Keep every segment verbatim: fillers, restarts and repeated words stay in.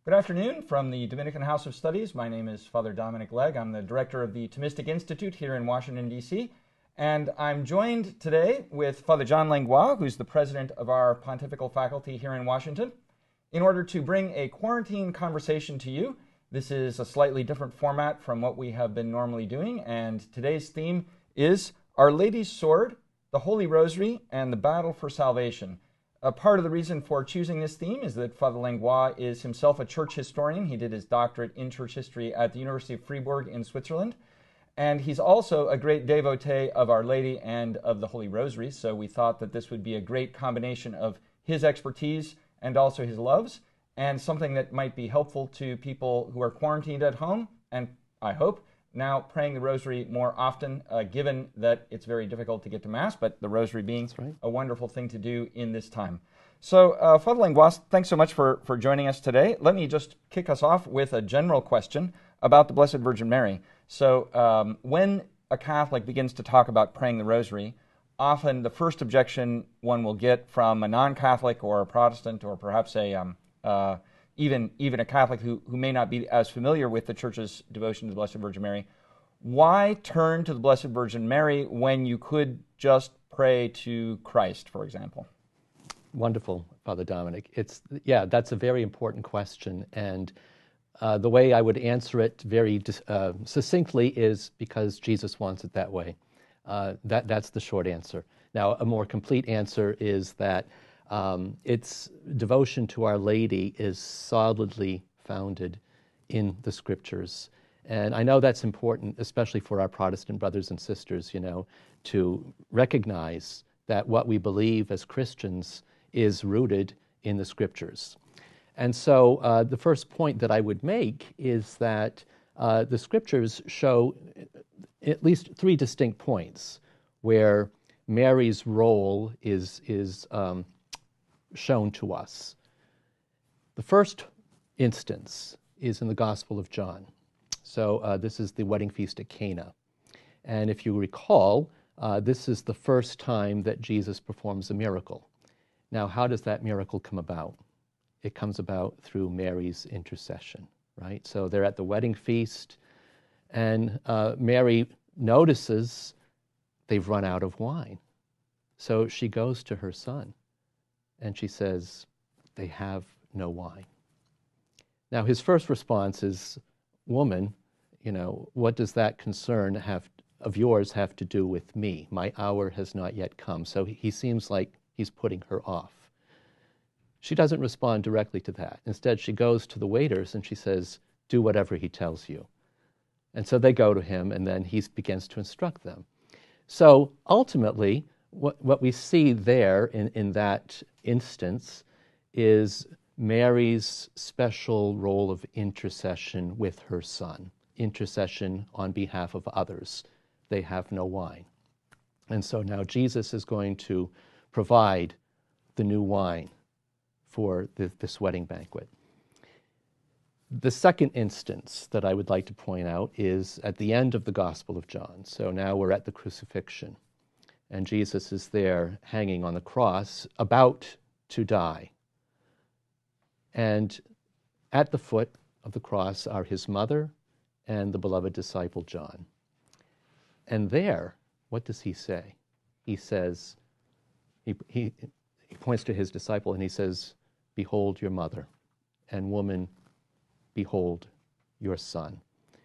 Good afternoon from the Dominican House of Studies. My name is Father Dominic Legg. I'm the director of the Thomistic Institute here in Washington, D C, and I'm joined today with Father John Langlois, who's the president of our pontifical faculty here in Washington, in order to bring a quarantine conversation to you. This is a slightly different format from what we have been normally doing, and today's theme is Our Lady's Sword, the Holy Rosary, and the Battle for Salvation. A part of the reason for choosing this theme is that Father Langlois is himself a church historian. He did his doctorate in church history at the University of Fribourg in Switzerland. And he's also a great devotee of Our Lady and of the Holy Rosary. So we thought that this would be a great combination of his expertise and also his loves, and something that might be helpful to people who are quarantined at home, and I hope now praying the Rosary more often, uh, given that it's very difficult to get to Mass, but the Rosary being right. a wonderful thing to do in this time. So, uh, Father Langlois, thanks so much for, for joining us today. Let me just kick us off with a general question about the Blessed Virgin Mary. So, um, when a Catholic begins to talk about praying the Rosary, often the first objection one will get from a non-Catholic or a Protestant or perhaps a um, uh, even even a Catholic who, who may not be as familiar with the Church's devotion to the Blessed Virgin Mary, why turn to the Blessed Virgin Mary when you could just pray to Christ, for example? Wonderful, Father Dominic. It's yeah, that's a very important question, and uh, the way I would answer it very uh, succinctly is because Jesus wants it that way. Uh, that that's the short answer. Now, a more complete answer is that Um, its devotion to Our Lady is solidly founded in the Scriptures. And I know that's important, especially for our Protestant brothers and sisters, you know, to recognize that what we believe as Christians is rooted in the Scriptures. And so uh, the first point that I would make is that uh, the Scriptures show at least three distinct points where Mary's role is, is um, shown to us. The first instance is in the Gospel of John. So uh, this is the wedding feast at Cana. And if you recall, uh, this is the first time that Jesus performs a miracle. Now, how does that miracle come about? It comes about through Mary's intercession, right? So they're at the wedding feast, and uh, Mary notices they've run out of wine. So she goes to her son, and she says, they have no wine. Now, his first response is, woman, you know, what does that concern have of yours have to do with me? My hour has not yet come. So he seems like he's putting her off. She doesn't respond directly to that. Instead, she goes to the waiters and she says, do whatever he tells you. And so they go to him, and then he begins to instruct them. So ultimately, What, what we see there in, in that instance is Mary's special role of intercession with her son, intercession on behalf of others. They have no wine. And so now Jesus is going to provide the new wine for the, this wedding banquet. The second instance that I would like to point out is at the end of the Gospel of John. So now we're at the crucifixion. And Jesus is there hanging on the cross, about to die. And at the foot of the cross are his mother and the beloved disciple John. And there, what does he say? He says, he, he, he points to his disciple and he says, behold your mother, and woman, behold your son.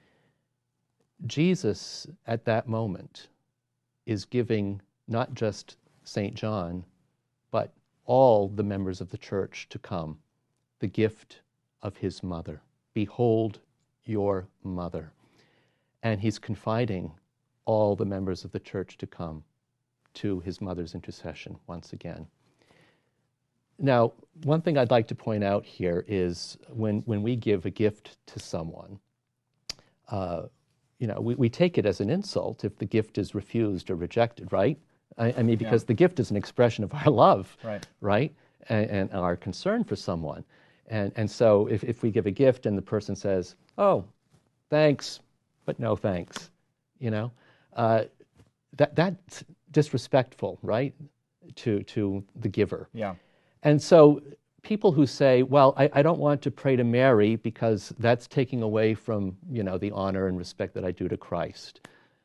Jesus, at that moment, is giving not just Saint John, but all the members of the church to come, the gift of his mother. Behold your mother. And he's confiding all the members of the church to come to his mother's intercession once again. Now, one thing I'd like to point out here is when, when we give a gift to someone, uh, you know, we, we take it as an insult if the gift is refused or rejected, right? I, I mean, because yeah. the gift is an expression of our love, right? right? And, and our concern for someone. And, and so if, if we give a gift and the person says, oh, thanks, but no thanks, you know, uh, that that's disrespectful, right, to, to the giver. Yeah. And so people who say, well, I, I don't want to pray to Mary because that's taking away from, you know, the honor and respect that I do to Christ.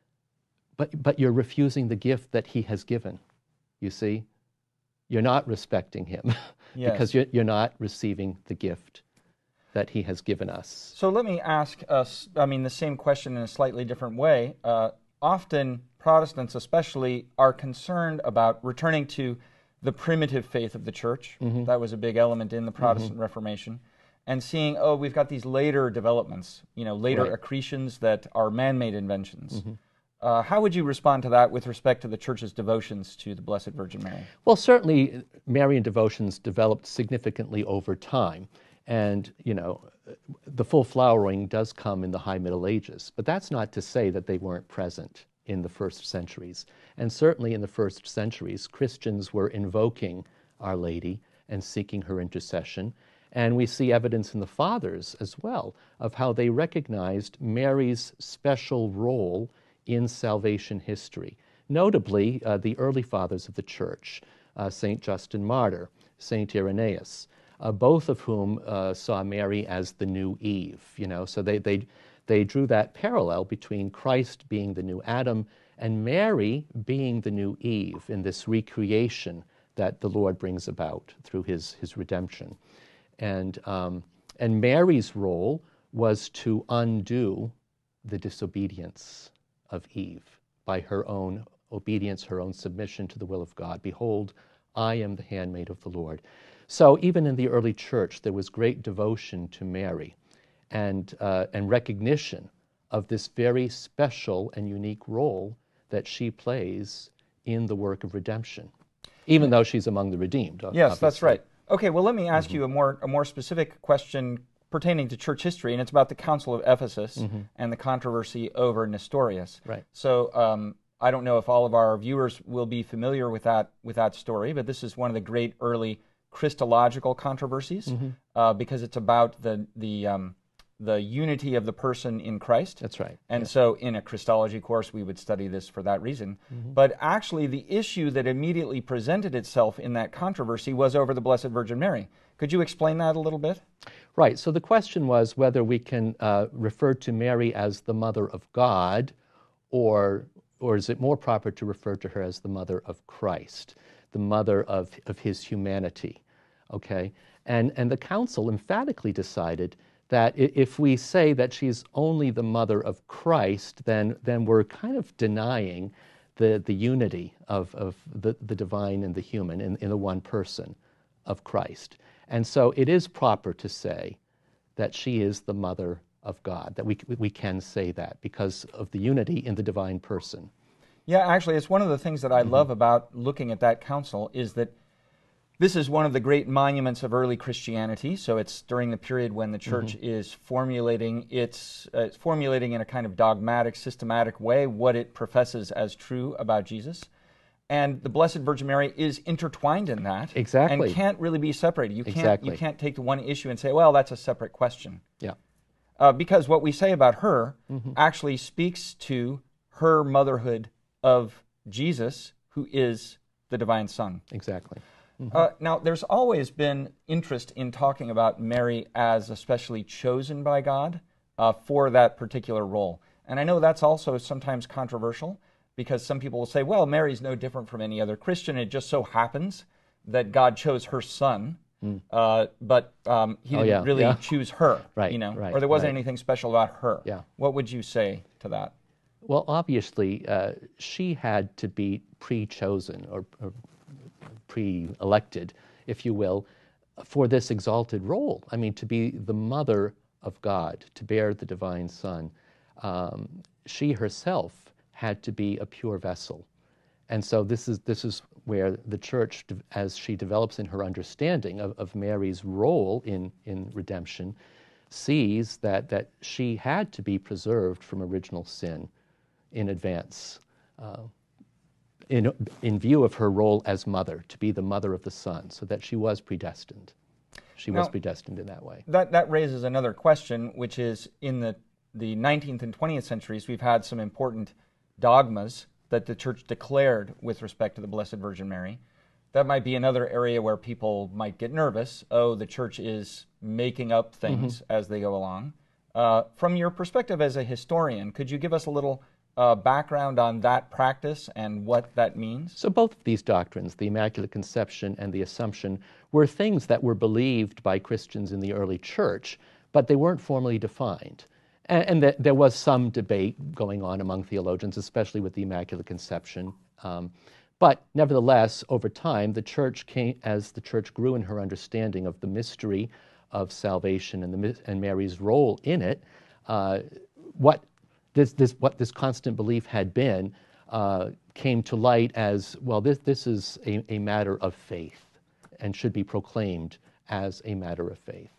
But, but you're refusing the gift that he has given, you see? You're not respecting him Yes. because you're, you're not receiving the gift that he has given us. So let me ask us, I mean, the same question in a slightly different way. Uh, often Protestants especially are concerned about returning to the primitive faith of the church. Mm-hmm. That was a big element in the Protestant mm-hmm. Reformation. And seeing, oh, we've got these later developments, you know, later right. accretions that are man-made inventions. Mm-hmm. Uh, how would you respond to that with respect to the Church's devotions to the Blessed Virgin Mary? Well, certainly Marian devotions developed significantly over time. And, you know, the full flowering does come in the High Middle Ages. But that's not to say that they weren't present in the first centuries. And certainly in the first centuries, Christians were invoking Our Lady and seeking her intercession. And we see evidence in the Fathers as well of how they recognized Mary's special role in salvation history. Notably, uh, the early fathers of the Church, uh, Saint Justin Martyr, Saint Irenaeus, uh, both of whom uh, saw Mary as the new Eve. You know, so they they they drew that parallel between Christ being the new Adam and Mary being the new Eve in this recreation that the Lord brings about through his his redemption. And um, and Mary's role was to undo the disobedience of Eve by her own obedience, her own submission to the will of God. Behold, I am the handmaid of the Lord. So even in the early church, there was great devotion to Mary and, uh, and recognition of this very special and unique role that she plays in the work of redemption, even though she's among the redeemed. Yes, obviously. That's right. Okay, well, let me ask mm-hmm. you a more, a more specific question pertaining to church history, and it's about the Council of Ephesus mm-hmm. and the controversy over Nestorius. Right. So um, I don't know if all of our viewers will be familiar with that with that story, but this is one of the great early Christological controversies mm-hmm. uh, because it's about the the um, the unity of the person in Christ. That's right. And yeah. so in a Christology course, we would study this for that reason. Mm-hmm. But actually, the issue that immediately presented itself in that controversy was over the Blessed Virgin Mary. Could you explain that a little bit? Right. So the question was whether we can uh, refer to Mary as the Mother of God, or or is it more proper to refer to her as the Mother of Christ, the Mother of, of his humanity? Okay. And, and the Council emphatically decided that if we say that she's only the Mother of Christ, then, then we're kind of denying the, the unity of, of the, the divine and the human in, in the one person of Christ. And so it is proper to say that she is the Mother of God, that we, we can say that because of the unity in the divine person. Yeah, actually, it's one of the things that I mm-hmm. love about looking at that council is that this is one of the great monuments of early Christianity. So it's during the period when the church mm-hmm. is formulating its, uh, it's formulating in a kind of dogmatic, systematic way what it professes as true about Jesus. And the Blessed Virgin Mary is intertwined in that. Exactly. And can't really be separated. You can't, exactly. you can't take the one issue and say, well, that's a separate question. Yeah. Uh, because what we say about her mm-hmm. actually speaks to her motherhood of Jesus, who is the divine Son. Exactly. Mm-hmm. Uh, now, there's always been interest in talking about Mary as especially chosen by God uh, for that particular role. And I know that's also sometimes controversial, because some people will say, well, Mary's no different from any other Christian. It just so happens that God chose her son, mm. uh, but um, he oh, didn't yeah. really yeah. choose her, right, you know, right, or there wasn't right. anything special about her. Yeah. What would you say to that? Well, obviously, uh, she had to be pre-chosen or, or pre-elected, if you will, for this exalted role. I mean, to be the mother of God, to bear the divine Son. Um, she herself had to be a pure vessel. And so this is this is where the Church, as she develops in her understanding of, of Mary's role in, in redemption, sees that, that she had to be preserved from original sin in advance, uh, in, in view of her role as mother, to be the mother of the Son, so that she was predestined. She now, was predestined in that way. That, that raises another question, which is in the, the nineteenth and twentieth centuries, we've had some important dogmas that the Church declared with respect to the Blessed Virgin Mary. that might be another area where people might get nervous. Oh, the church is making up things mm-hmm. as they go along. Uh, from your perspective as a historian, could you give us a little uh, background on that practice and what that means? So both of these doctrines, the Immaculate Conception and the Assumption, were things that were believed by Christians in the early church, but they weren't formally defined. And, and that there was some debate going on among theologians, especially with the Immaculate Conception. Um, but nevertheless, over time, the church came, as the church grew in her understanding of the mystery of salvation and, the, and Mary's role in it, uh, what this, this, what this constant belief had been uh, came to light as, well, this, this is a, a matter of faith and should be proclaimed as a matter of faith.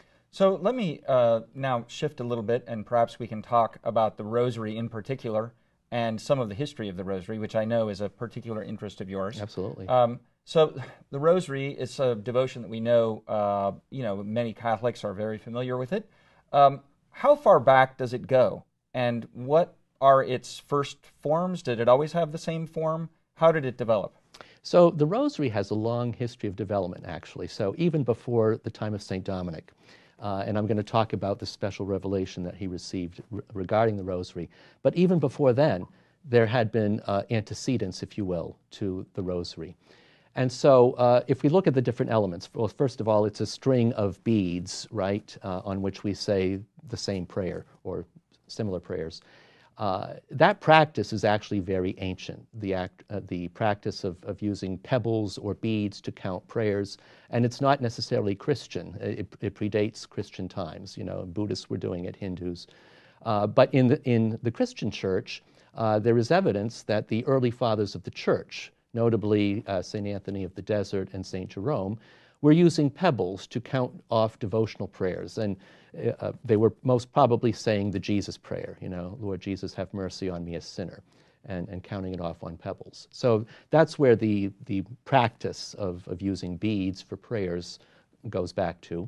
So let me uh, now shift a little bit, and perhaps we can talk about the Rosary in particular and some of the history of the Rosary, which I know is a particular interest of yours. Absolutely. Um, so the Rosary is a devotion that we know, uh, you know, many Catholics are very familiar with it. Um, how far back does it go, and what are its first forms? Did it always have the same form? How did it develop? So the Rosary has a long history of development, actually. So even before the time of Saint Dominic. Uh, and I'm going to talk about the special revelation that he received re- regarding the Rosary. But even before then, there had been uh, antecedents, if you will, to the Rosary. And so uh, if we look at the different elements, well, first of all, it's a string of beads, right, uh, on which we say the same prayer or similar prayers. Uh, that practice is actually very ancient, the, act, uh, the practice of, of using pebbles or beads to count prayers, and it's not necessarily Christian. It, it predates Christian times. You know, Buddhists were doing it, Hindus. Uh, but in the, in the Christian church, uh, there is evidence that the early fathers of the church, notably uh, Saint Anthony of the Desert and Saint Jerome, were using pebbles to count off devotional prayers. And uh, they were most probably saying the Jesus prayer, you know, Lord Jesus, have mercy on me, a sinner, and, and counting it off on pebbles. So that's where the, the practice of, of using beads for prayers goes back to.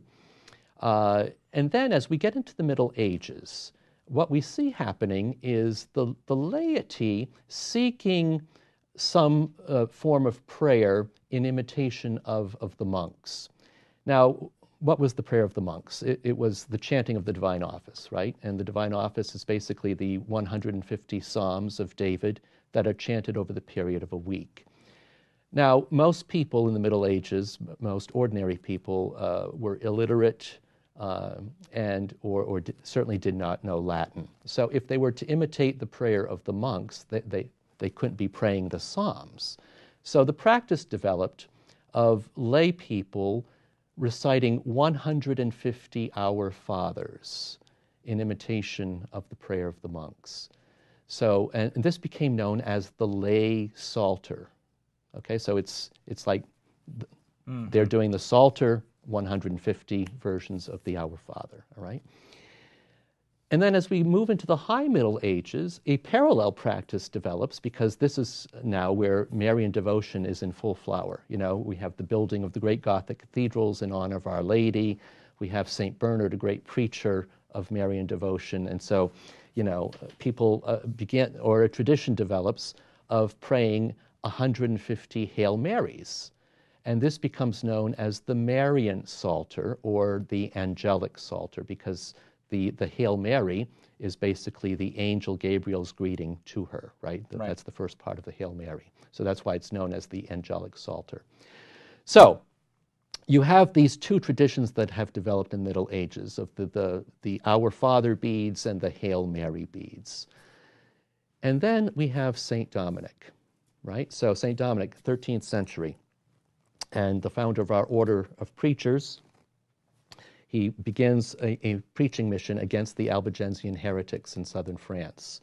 Uh, and then as we get into the Middle Ages, what we see happening is the, the laity seeking some uh, form of prayer in imitation of, of the monks. Now, what was the prayer of the monks? It, it was the chanting of the Divine Office, right? And the Divine Office is basically the one hundred fifty Psalms of David that are chanted over the period of a week. Now, most people in the Middle Ages, most ordinary people, uh, were illiterate uh, and or, or d- certainly did not know Latin. So if they were to imitate the prayer of the monks, they, they, they couldn't be praying the Psalms. So the practice developed of lay people reciting one hundred fifty Our Fathers in imitation of the prayer of the monks. So, and, and this became known as the lay Psalter. Okay, so it's it's like th- mm-hmm. they're doing the Psalter, one hundred fifty versions of the Our Father, all right? And then as we move into the High Middle Ages, a parallel practice develops, because this is now where Marian devotion is in full flower. You know, we have the building of the great Gothic cathedrals in honor of Our Lady. We have Saint Bernard, a great preacher of Marian devotion. And so, you know, people uh, begin, or a tradition develops of praying one hundred fifty Hail Marys. And this becomes known as the Marian Psalter or the Angelic Psalter, because The, the Hail Mary is basically the angel Gabriel's greeting to her, right? right? That's the first part of the Hail Mary. So that's why it's known as the Angelic Psalter. So you have these two traditions that have developed in the Middle Ages of the, the, the Our Father beads and the Hail Mary beads. And then we have Saint Dominic, right? So Saint Dominic, thirteenth century, and the founder of our order of preachers. He begins a, a preaching mission against the Albigensian heretics in southern France.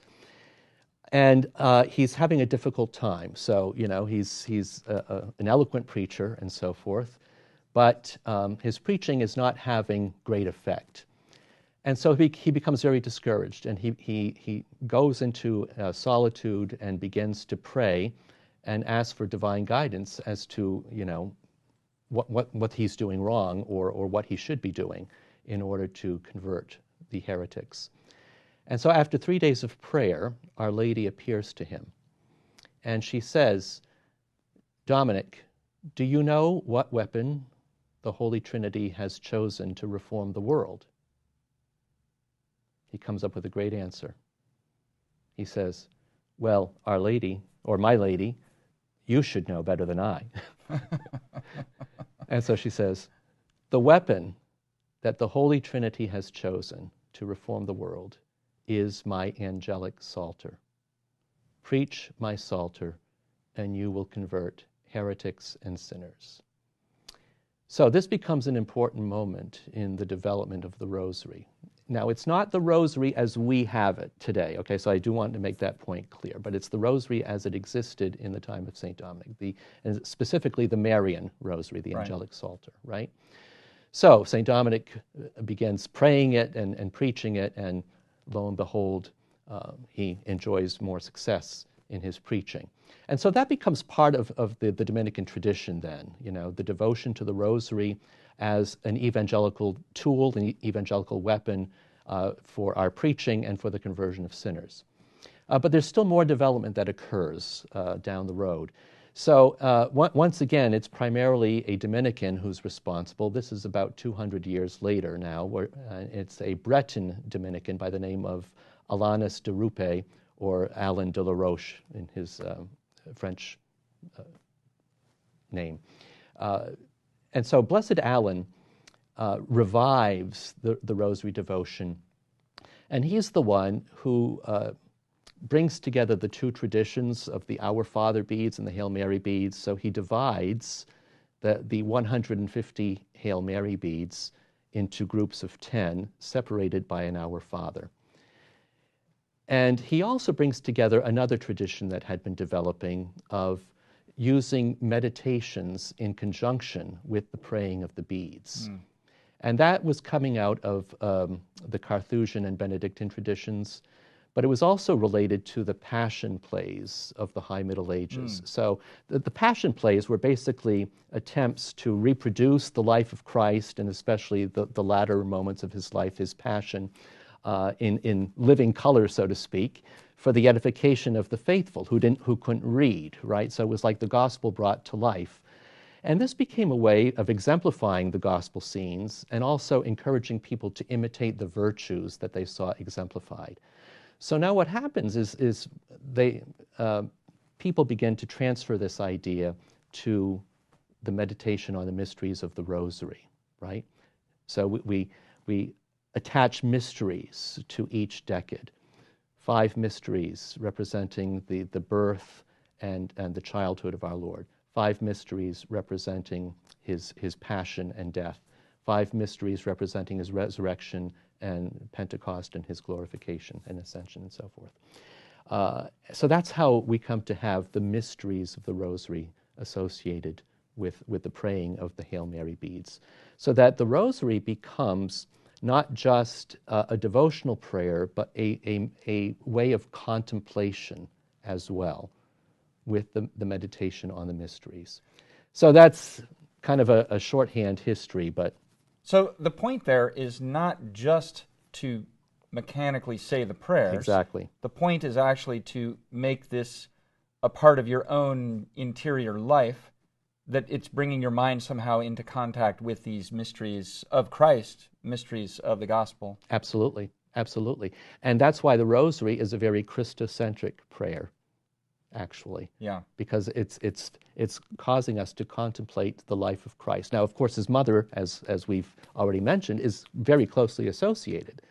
And uh, he's having a difficult time. So, you know, he's, he's a, a, an eloquent preacher and so forth, but um, his preaching is not having great effect. And so he, he becomes very discouraged, and he, he, he goes into uh, solitude and begins to pray and ask for divine guidance as to, you know, What, what what he's doing wrong, or or what he should be doing in order to convert the heretics. And so after three days of prayer, Our Lady appears to him. And she says, Dominic, do you know what weapon the Holy Trinity has chosen to reform the world? He comes up with a great answer. He says, well, Our Lady, or my lady, you should know better than I. And so she says, the weapon that the Holy Trinity has chosen to reform the world is my angelic psalter. Preach my psalter, and you will convert heretics and sinners. So this becomes an important moment in the development of the Rosary. Now, it's not the Rosary as we have it today, okay? So I do want to make that point clear, but it's the Rosary as it existed in the time of Saint Dominic, the, and specifically the Marian Rosary, the right. angelic psalter, right? So Saint Dominic begins praying it and, and preaching it, and lo and behold, uh, he enjoys more success in his preaching. And so that becomes part of, of the, the Dominican tradition then, you know, the devotion to the Rosary as an evangelical tool, an evangelical weapon uh, for our preaching and for the conversion of sinners. Uh, but there's still more development that occurs uh, down the road. So uh, w- once again, it's primarily a Dominican who's responsible. This is about two hundred years later now, where uh, it's a Breton Dominican by the name of Alanis de Rupe, or Alain de la Roche in his um, French uh, name. Uh, and so Blessed Alan uh, revives the, the Rosary devotion, and he's the one who uh, brings together the two traditions of the Our Father beads and the Hail Mary beads. So he divides the, the one hundred fifty Hail Mary beads into groups of ten, separated by an Our Father. And he also brings together another tradition that had been developing of using meditations in conjunction with the praying of the beads. Mm. And that was coming out of um, the Carthusian and Benedictine traditions, but it was also related to the Passion plays of the High Middle Ages. Mm. So the, the Passion plays were basically attempts to reproduce the life of Christ, and especially the, the latter moments of his life, his Passion, Uh, in, in living color, so to speak, for the edification of the faithful who didn't, who couldn't read, right? So it was like the gospel brought to life. And this became a way of exemplifying the gospel scenes and also encouraging people to imitate the virtues that they saw exemplified. So now what happens is, is they, uh, people begin to transfer this idea to the meditation on the mysteries of the Rosary, right? So we, we, we attach mysteries to each decade. Five mysteries representing the, the birth and, and the childhood of our Lord. Five mysteries representing his, his passion and death. Five mysteries representing his resurrection and Pentecost and his glorification and ascension and so forth. Uh, so that's how we come to have the mysteries of the Rosary associated with, with the praying of the Hail Mary beads. So that the Rosary becomes not just uh, a devotional prayer, but a, a, a way of contemplation as well, with the, the meditation on the mysteries. So that's kind of a, a shorthand history, but... So the point there is not just to mechanically say the prayers. Exactly. The point is actually to make this a part of your own interior life, that it's bringing your mind somehow into contact with these mysteries of Christ, mysteries of the gospel. Absolutely, absolutely. And that's why the Rosary is a very Christocentric prayer, actually. Yeah. Because it's it's it's causing us to contemplate the life of Christ. Now, of course, his mother, as as we've already mentioned, is very closely associated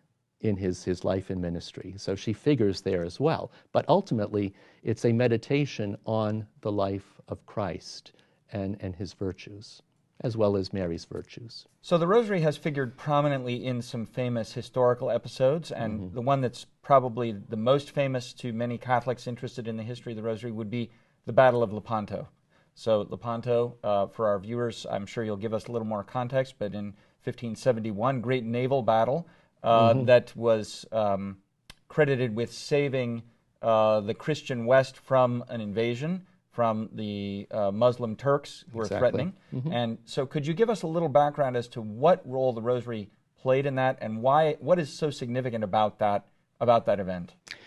in his, his life and ministry. So she figures there as well. But ultimately, it's a meditation on the life of Christ and, and his virtues, as well as Mary's virtues. So the Rosary has figured prominently in some famous historical episodes, and Mm-hmm. the one that's probably the most famous to many Catholics interested in the history of the Rosary would be the Battle of Lepanto. So Lepanto, uh, for our viewers, I'm sure you'll give us a little more context, but in fifteen seventy-one, great naval battle uh, mm-hmm. that was um, credited with saving uh, the Christian West from an invasion from the uh, Muslim Turks who were exactly. threatening. Mm-hmm. And so could you give us a little background as to what role the Rosary played in that, and why? What is so significant about that, about that event?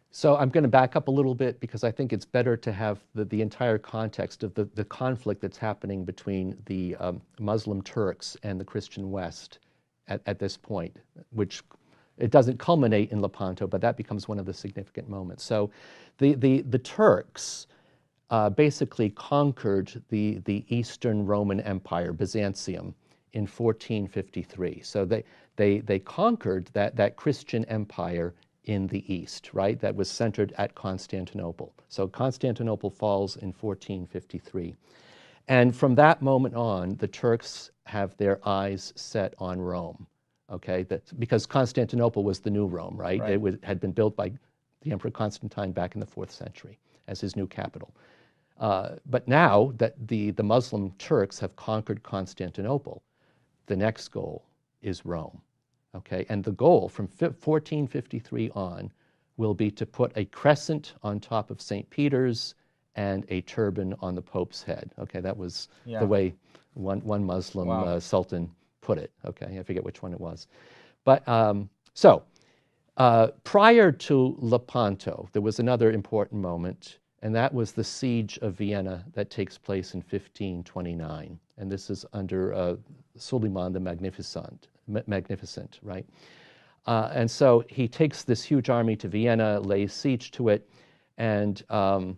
So I'm going to back up a little bit because I think it's better to have the, the entire context of the, the conflict that's happening between the um, Muslim Turks and the Christian West at, at this point, which it doesn't culminate in Lepanto, but that becomes one of the significant moments. So the, the, the Turks uh, basically conquered the, the Eastern Roman Empire, Byzantium, in fourteen fifty-three. So they, they, they conquered that, that Christian empire in the East, right? That was centered at Constantinople. So Constantinople falls in fourteen fifty-three. And from that moment on, the Turks have their eyes set on Rome, okay? That's because Constantinople was the new Rome, right? Right. It was, had been built by the Emperor Constantine back in the fourth century as his new capital. Uh, but now that the, the Muslim Turks have conquered Constantinople, the next goal is Rome. Okay, and the goal from fourteen fifty-three on will be to put a crescent on top of Saint Peter's and a turban on the Pope's head. Okay, that was Yeah. the way one, one Muslim Wow. uh, sultan put it. Okay, I forget which one it was. But um, so uh, prior to Lepanto, there was another important moment, and that was the siege of Vienna that takes place in fifteen twenty-nine. And this is under uh, Suleiman the Magnificent. Magnificent, right? Uh, and so he takes this huge army to Vienna, lays siege to it, and um,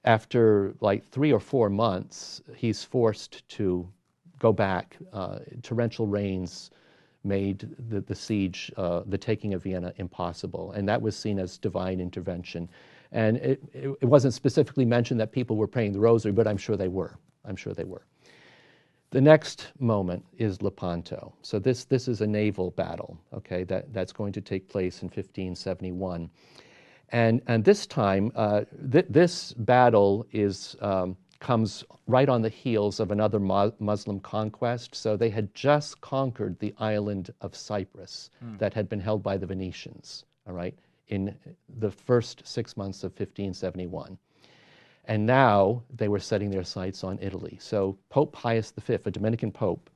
after like three or four months, he's forced to go back. Uh, torrential rains made the, the siege, uh, the taking of Vienna, impossible, and that was seen as divine intervention. And it, it, it wasn't specifically mentioned that people were praying the rosary, but I'm sure they were. I'm sure they were. The next moment is Lepanto. So this, this is a naval battle, okay, that, that's going to take place in fifteen seventy-one. And, and this time, uh, th- this battle is, um, comes right on the heels of another Mo- Muslim conquest. So they had just conquered the island of Cyprus mm. that had been held by the Venetians, all right, in the first six months of fifteen seventy-one. And now they were setting their sights on Italy. So Pope Pius the Fifth, a Dominican pope,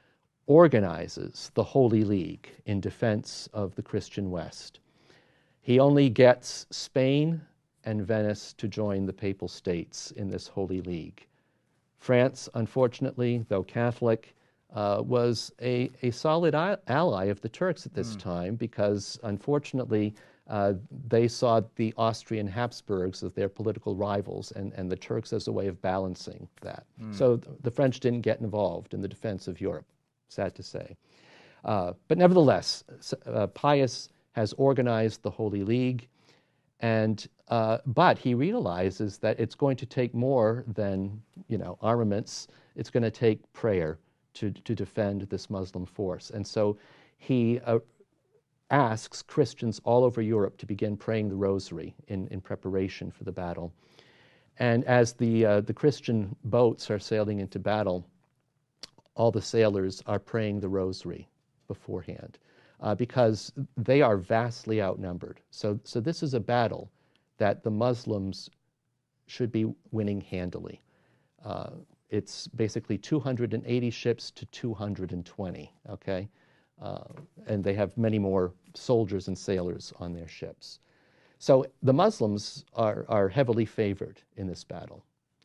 organizes the Holy League in defense of the Christian West. He only gets Spain and Venice to join the Papal States in this Holy League. France, unfortunately, though Catholic, uh, was a, a solid I- ally of the Turks at this mm. time because, unfortunately, Uh, they saw the Austrian Habsburgs as their political rivals and, and the Turks as a way of balancing that. Mm. So th- the French didn't get involved in the defense of Europe, sad to say. Uh, but nevertheless, uh, Pius has organized the Holy League, and uh, but he realizes that it's going to take more than, you know, armaments. It's going to take prayer to, to defend this Muslim force. And so he uh, asks Christians all over Europe to begin praying the rosary in, in preparation for the battle. And as the, uh, the Christian boats are sailing into battle, all the sailors are praying the rosary beforehand uh, because they are vastly outnumbered. So, so this is a battle that the Muslims should be winning handily. Uh, it's basically two hundred eighty ships to two hundred twenty, okay? Uh, and they have many more soldiers and sailors on their ships. So the Muslims are, are heavily favored in this battle.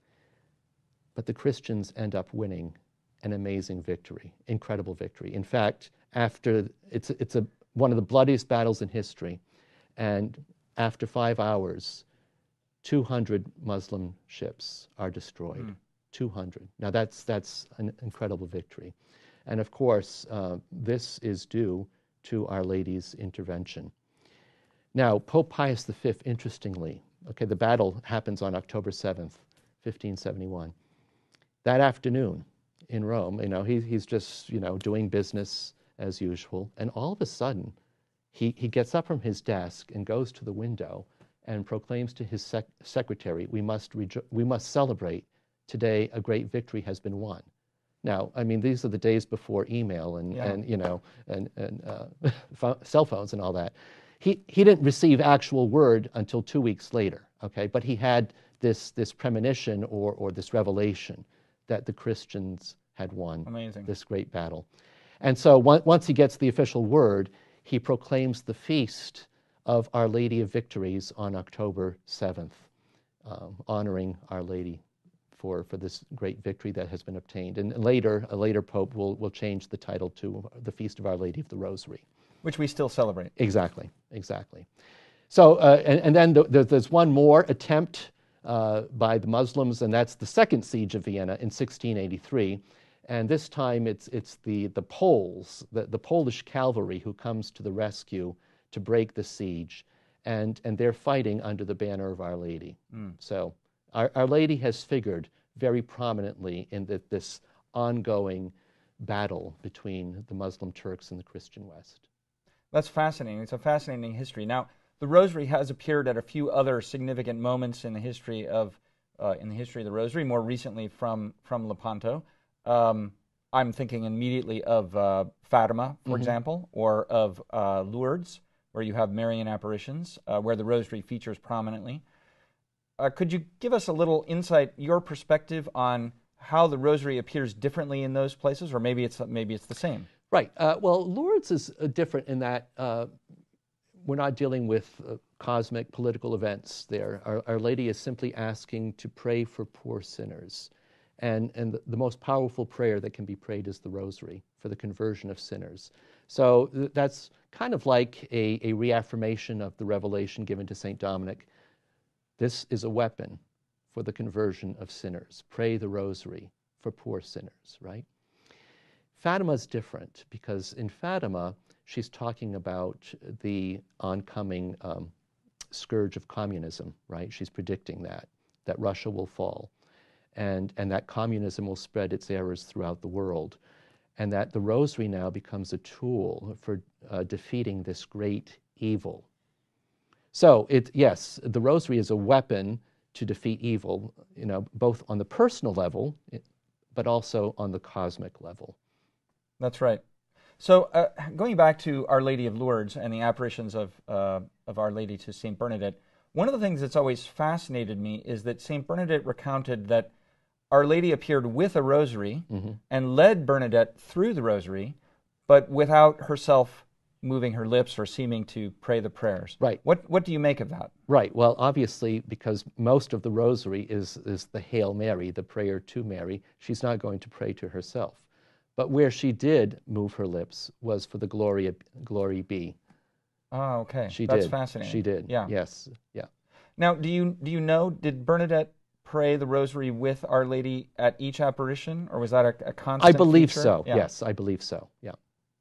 But the Christians end up winning an amazing victory, incredible victory. In fact, after it's, it's a, one of the bloodiest battles in history, and after five hours, two hundred Muslim ships are destroyed. Mm. two hundred. Now that's, that's an incredible victory. And of course, uh, this is due to Our Lady's intervention. Now, Pope Pius the Fifth, interestingly, okay, the battle happens on October seventh, fifteen seventy-one. That afternoon in Rome, you know, he, he's just, you know, doing business as usual. And all of a sudden, he, he gets up from his desk and goes to the window and proclaims to his sec- secretary, we must, rejo- we must celebrate. Today, a great victory has been won. Now, I mean, these are the days before email and, yeah. and you know, and, and uh, cell phones and all that. He, he didn't receive actual word until two weeks later, okay? But he had this, this premonition or, or this revelation that the Christians had won Amazing. This great battle. And so one, once he gets the official word, he proclaims the feast of Our Lady of Victories on October seventh, um, honoring Our Lady for, for this great victory that has been obtained. And later, a later pope will, will change the title to the Feast of Our Lady of the Rosary. Which we still celebrate. Exactly, exactly. So, uh, and, and then the, the, there's one more attempt uh, by the Muslims, and that's the Second Siege of Vienna in sixteen eighty-three. And this time it's, it's the, the Poles, the, the Polish cavalry who comes to the rescue to break the siege. And, and they're fighting under the banner of Our Lady. Mm. So Our, Our Lady has figured very prominently in the, this ongoing battle between the Muslim Turks and the Christian West. That's fascinating. It's a fascinating history. Now, the Rosary has appeared at a few other significant moments in the history of uh, in the history of the Rosary. More recently, from from Lepanto, um, I'm thinking immediately of uh, Fatima, for mm-hmm. example, or of uh, Lourdes, where you have Marian apparitions, uh, where the Rosary features prominently. Uh, could you give us a little insight, your perspective on how the Rosary appears differently in those places, or maybe it's maybe it's the same? Right. Uh, well, Lourdes is uh, different in that uh, we're not dealing with uh, cosmic political events there. Our, Our Lady is simply asking to pray for poor sinners. And, and the, the most powerful prayer that can be prayed is the Rosary for the conversion of sinners. So th- that's kind of like a, a reaffirmation of the revelation given to Saint Dominic. This is a weapon for the conversion of sinners. Pray the Rosary for poor sinners, right? Fatima's different because in Fatima, she's talking about the oncoming um, scourge of communism, right? She's predicting that, that Russia will fall and, and that communism will spread its errors throughout the world and that the Rosary now becomes a tool for uh, defeating this great evil. So, it, yes, the Rosary is a weapon to defeat evil, you know, both on the personal level, but also on the cosmic level. That's right. So uh, going back to Our Lady of Lourdes and the apparitions of, uh, of Our Lady to Saint Bernadette, one of the things that's always fascinated me is that Saint Bernadette recounted that Our Lady appeared with a rosary mm-hmm. and led Bernadette through the rosary, but without herself moving her lips or seeming to pray the prayers. Right. What what do you make of that? Right. Well, obviously, because most of the rosary is, is the Hail Mary, the prayer to Mary, she's not going to pray to herself. But where she did move her lips was for the Glory, Glory be. Oh, okay. She That's did. fascinating. She did. Yeah. Yes. Yeah. Now, do you do you know, did Bernadette pray the rosary with Our Lady at each apparition, or was that a, a constant I believe feature? so. Yeah. Yes, I believe so. Yeah.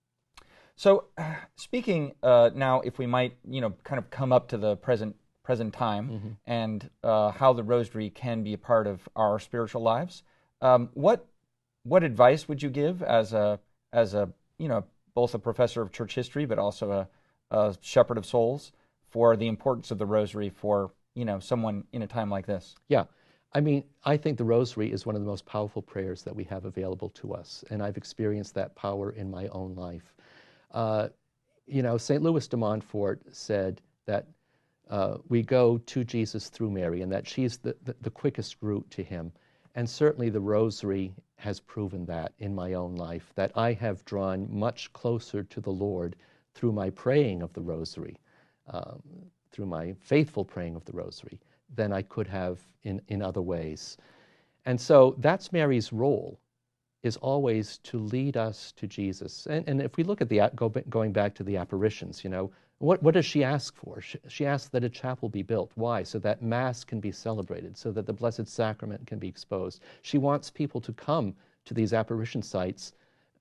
So, uh, speaking uh, now, if we might, you know, kind of come up to the present present time mm-hmm. and uh, how the rosary can be a part of our spiritual lives, um, what what advice would you give as a as a you know both a professor of church history but also a, a shepherd of souls for the importance of the rosary for you know someone in a time like this? Yeah. I mean, I think the rosary is one of the most powerful prayers that we have available to us, and I've experienced that power in my own life. Uh, you know, Saint Louis de Montfort said that uh, we go to Jesus through Mary and that she's the, the, the quickest route to him. And certainly the rosary has proven that in my own life, that I have drawn much closer to the Lord through my praying of the rosary, um, through my faithful praying of the rosary, than I could have in, in other ways. And so that's Mary's role, is always to lead us to Jesus. And, and if we look at the, go, going back to the apparitions, you know, what, what does she ask for? She, she asks that a chapel be built. Why? So that Mass can be celebrated, so that the Blessed Sacrament can be exposed. She wants people to come to these apparition sites,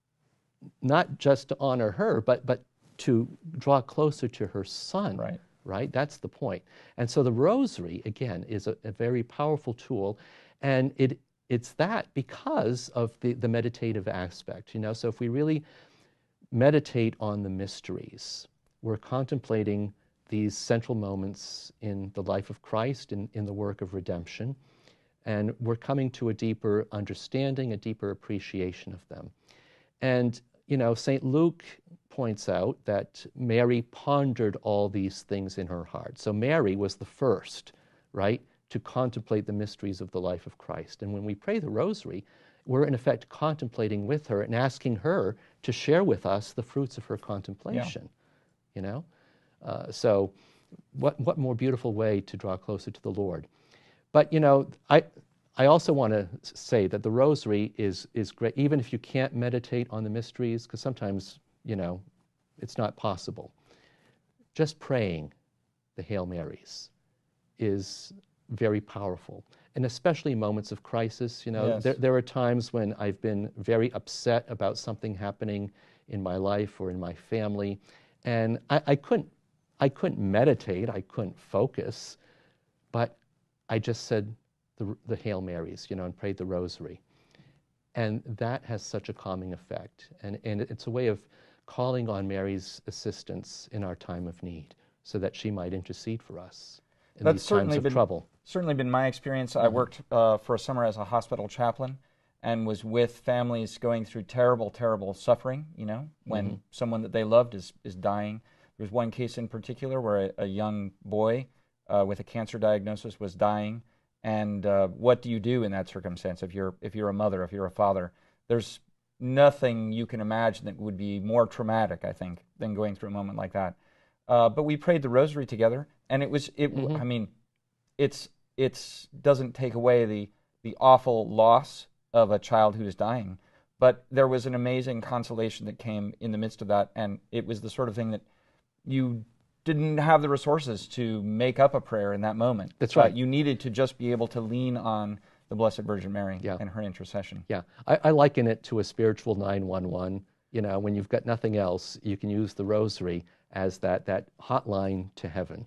not just to honor her, but, but to draw closer to her Son. Right. Right? That's the point. And so the rosary, again, is a, a very powerful tool, and it It's that because of the, the meditative aspect, you know. So if we really meditate on the mysteries, we're contemplating these central moments in the life of Christ, in, in the work of redemption, and we're coming to a deeper understanding, a deeper appreciation of them. And, you know, Saint Luke points out that Mary pondered all these things in her heart. So Mary was the first, right, to contemplate the mysteries of the life of Christ. And when we pray the rosary, we're in effect contemplating with her and asking her to share with us the fruits of her contemplation, yeah. you know? Uh, so what, what more beautiful way to draw closer to the Lord? But, you know, I, I also want to say that the rosary is, is great, even if you can't meditate on the mysteries, because sometimes, you know, it's not possible. Just praying the Hail Marys is very powerful, and especially in moments of crisis. You know, Yes. there, there are times when I've been very upset about something happening in my life or in my family, and I, I couldn't, I couldn't meditate, I couldn't focus, but I just said the, the Hail Marys, you know, and prayed the Rosary, and that has such a calming effect, and and it's a way of calling on Mary's assistance in our time of need, so that she might intercede for us in That's these times certainly of been, trouble. certainly been my experience. I worked uh, for a summer as a hospital chaplain and was with families going through terrible, terrible suffering, you know, when Mm-hmm. someone that they loved is, is dying. There was one case in particular where a, a young boy uh, with a cancer diagnosis was dying. And uh, what do you do in that circumstance if you're, if you're a mother, if you're a father? There's nothing you can imagine that would be more traumatic, I think, than going through a moment like that. Uh, but we prayed the Rosary together, and it was it. Mm-hmm. I mean, it's it's doesn't take away the the awful loss of a child who is dying, but there was an amazing consolation that came in the midst of that, and it was the sort of thing that you didn't have the resources to make up a prayer in that moment. That's right. Uh, you needed to just be able to lean on the Blessed Virgin Mary Yeah. and her intercession. Yeah, I, I liken it to a spiritual nine one one. You know, when you've got nothing else, you can use the Rosary as that, that hotline to heaven.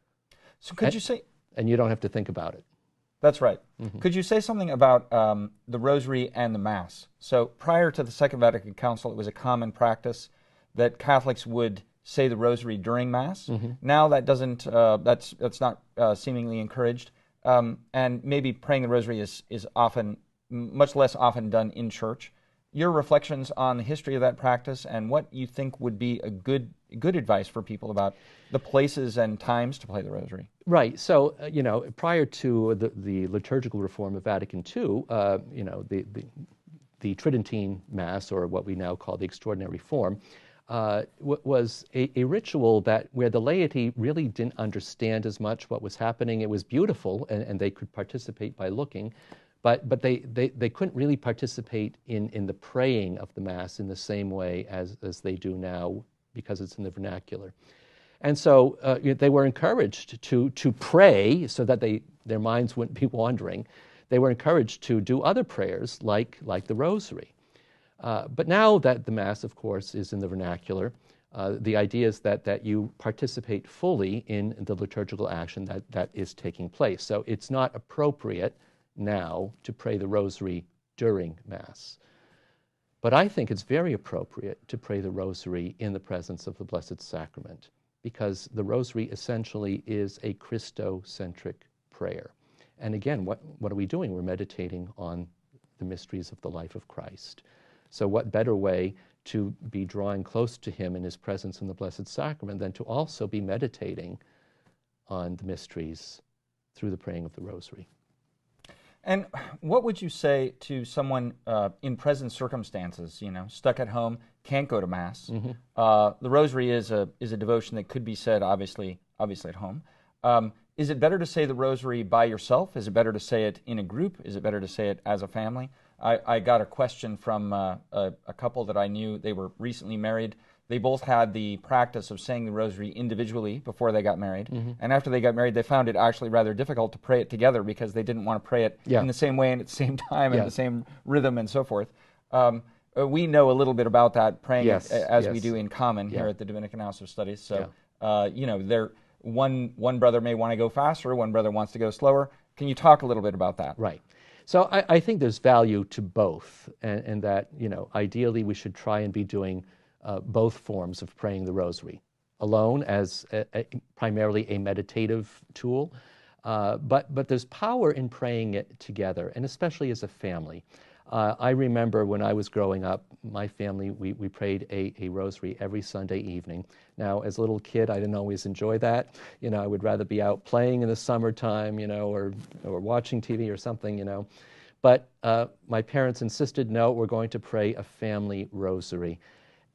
So could and, you say... And you don't have to think about it. That's right. Mm-hmm. Could you say something about um, the Rosary and the Mass? So prior to the Second Vatican Council, it was a common practice that Catholics would say the Rosary during Mass. Mm-hmm. Now that doesn't, uh, that's that's not uh, seemingly encouraged, um, and maybe praying the Rosary is is often much less often done in church. Your reflections on the history of that practice and what you think would be a good good advice for people about the places and times to play the Rosary. Right. So, uh, you know, prior to the, the liturgical reform of Vatican Two, uh, you know, the, the the Tridentine Mass, or what we now call the Extraordinary Form, uh, w- was a, a ritual that where the laity really didn't understand as much what was happening. It was beautiful, and, and they could participate by looking, but but they, they, they couldn't really participate in, in the praying of the Mass in the same way as, as they do now, because it's in the vernacular. And so uh, they were encouraged to to pray so that they their minds wouldn't be wandering. They were encouraged to do other prayers like like the Rosary. Uh, but now that the Mass, of course, is in the vernacular, uh, the idea is that that you participate fully in the liturgical action that, that is taking place. So it's not appropriate now to pray the Rosary during Mass. But I think it's very appropriate to pray the Rosary in the presence of the Blessed Sacrament, because the Rosary essentially is a Christocentric prayer. And again, what, what are we doing? We're meditating on the mysteries of the life of Christ. So what better way to be drawing close to him in his presence in the Blessed Sacrament than to also be meditating on the mysteries through the praying of the Rosary? And what would you say to someone uh, in present circumstances, you know, stuck at home, can't go to Mass? Mm-hmm. Uh, the Rosary is a is a devotion that could be said, obviously, obviously at home. Um, is it better to say the Rosary by yourself? Is it better to say it in a group? Is it better to say it as a family? I, I got a question from uh, a, a couple that I knew. They were recently married. They both had the practice of saying the Rosary individually before they got married. Mm-hmm. And after they got married, they found it actually rather difficult to pray it together because they didn't want to pray it yeah. in the same way and at the same time yeah. and the same rhythm and so forth. Um, uh, we know a little bit about that, praying yes. it as yes. we do in common yeah. here at the Dominican House of Studies. So, yeah. uh, you know, there one one brother may want to go faster, one brother wants to go slower. Can you talk a little bit about that? Right. So I, I think there's value to both, and, and that, you know, ideally we should try and be doing uh, both forms of praying the Rosary, alone as a, a, primarily a meditative tool, uh, but, but there's power in praying it together, and especially as a family. Uh, I remember when I was growing up, my family, we, we prayed a, a rosary every Sunday evening. Now, as a little kid, I didn't always enjoy that. You know, I would rather be out playing in the summertime, you know, or, or watching T V or something, you know. But uh, my parents insisted, no, we're going to pray a family rosary.